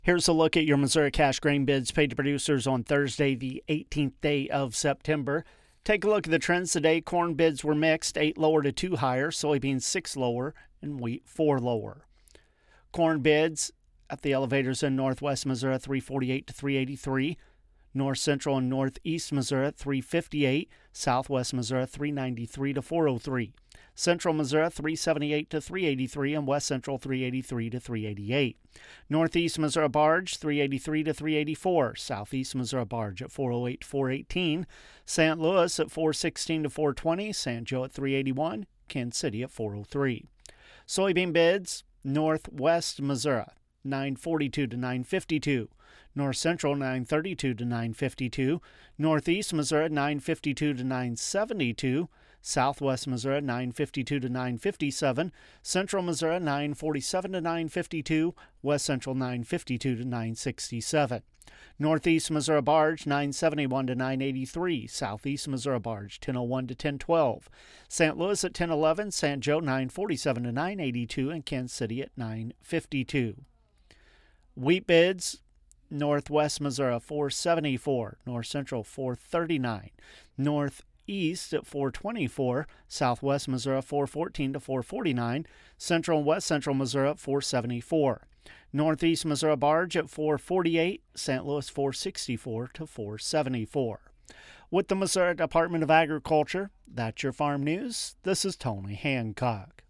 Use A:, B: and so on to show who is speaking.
A: Here's a look at your Missouri cash grain bids paid to producers on Thursday, the 18th day of September. Take a look at the trends today. Corn bids were mixed, 8 lower to 2 higher, soybeans 6 lower, and wheat 4 lower. Corn bids at the elevators in northwest Missouri 348 to 383, north central and northeast Missouri 358, southwest Missouri 393 to 403, central Missouri 378 to 383, and west central 383 to 388. Northeast Missouri barge 383 to 384, southeast Missouri barge at 408 to 418, St. Louis at 416 to 420, St. Joe at 381, Kansas City at 403. Soybean bids northwest Missouri 942 to 952, north central 932 to 952, northeast Missouri 952 to 972, southwest Missouri 952 to 957, central Missouri 947 to 952, west central 952 to 967. Northeast Missouri barge 971 to 983, southeast Missouri barge 1001 to 1012, St. Louis at 1011, St. Joe 947 to 982, and Kansas City at 952. Wheat bids northwest Missouri 474, north central 439, northeast at 424, southwest Missouri 414 to 449, central and west central Missouri at 474. Northeast Missouri barge at 448, St. Louis 464 to 474. With the Missouri Department of Agriculture, that's your farm news. This is Tony Hancock.